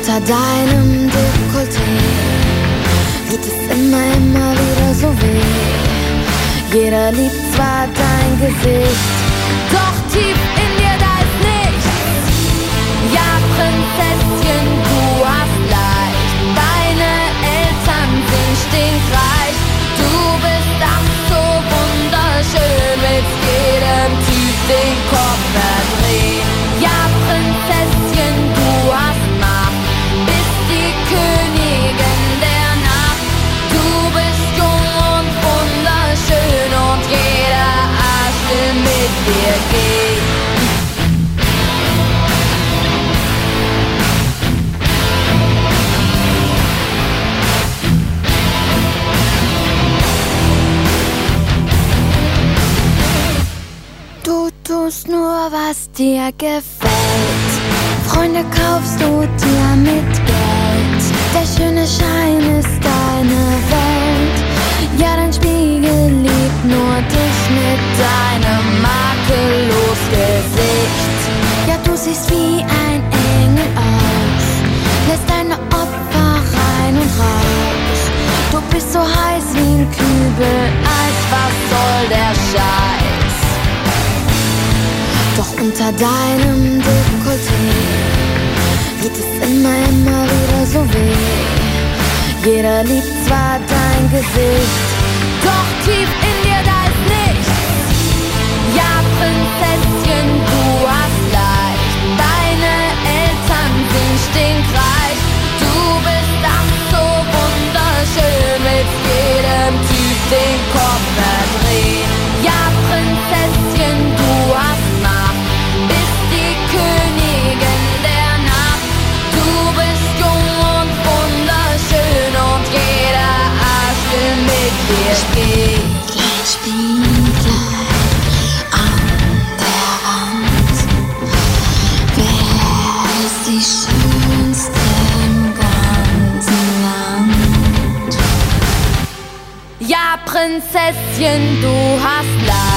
unter deinem Dekolleté wird es immer wieder so weh. Jeder liebt zwar dein Gesicht, doch tief in dir da ist nichts. Ja, Prinzesschen, du hast leicht, deine Eltern sind stinkreich. Du bist ach so wunderschön, willst jedem Typ den Kopf verdrehen. Ja, Prinzesschen, du hast Macht, bist die Königin der Nacht. Du bist jung und wunderschön und jeder Arsch will mit dir gehen. Du tust nur, was dir gefällt. Freunde kaufst du dir mit Geld. Der schöne Schein ist deine Welt. Ja, dein Spiegel liebt nur dich mit deinem makellos Gesicht. Ja, du siehst wie ein Engel aus, lässt deine Opfer rein und raus. Du bist so heiß wie ein Kübel Eis, was soll der Scheiß? Doch unter deinem Dekolleté wird es immer wieder so weh. Jeder liebt zwar dein Gesicht, doch tief in dir da ist nichts. Ja, Prinzesschen, du hast leicht, deine Eltern sind stinkreich. Du bist ach so wunderschön, willst jedem Typ den Kopf verdrehen. Ja, Prinzesschen, du hast Macht, bist die Königin der Nacht. Du bist jung und wunderschön und jeder Arsch will mit dir gehen. Spieglein an der Wand, wer ist die schönste im ganzen Land? Ja, Prinzesschen, du hast Leid.